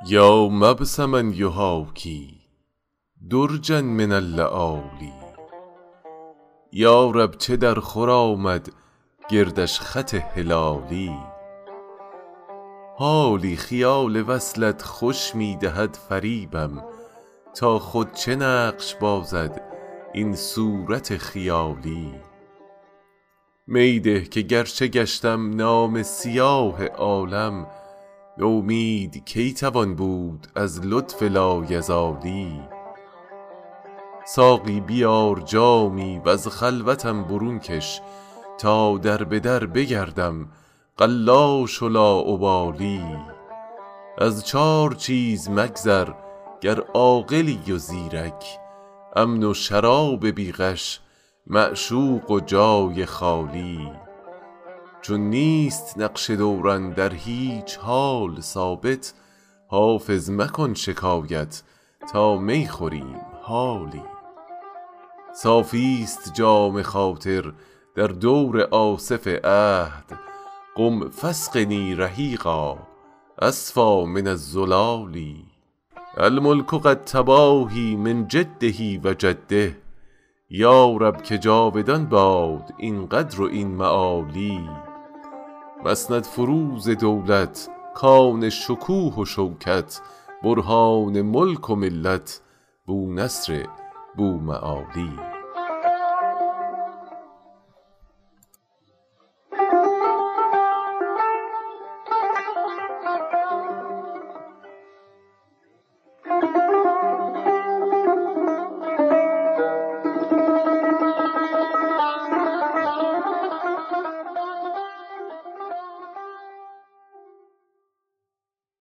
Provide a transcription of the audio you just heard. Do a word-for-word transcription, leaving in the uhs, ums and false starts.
یا مبسما یحاکی درجا من اللآلی. یا رب چه در خور آمد گردش خط هلالی. حالی خیال وصلت خوش می دهد فریبم، تا خود چه نقش بازد این صورت خیالی. می ده که گرچه گشتم نام سیاه عالم، نومید کی توان بود از لطف لایزالی. ساقی بیار جامی وز خلوتم برون کش، تا در به در بگردم قلاش و لاابالی. از چار چیز مگذر گر عاقلی و زیرک، امن و شراب بی غش معشوق و جای خالی. چون نیست نقش دوران در هیچ حال ثابت، حافظ مکن شکایت تا می خوریم حالی. صافیست جام خاطر در دور آصف عهد، قم فاسقنی رحیقا اصفی من الزلال. الملک قد تباهی من جده و جده، یا رب که جاودان باد این قدر و این معالی. مسند فروز دولت کان شکوه و شوکت، برهان ملک و ملت بونصر بومعالی.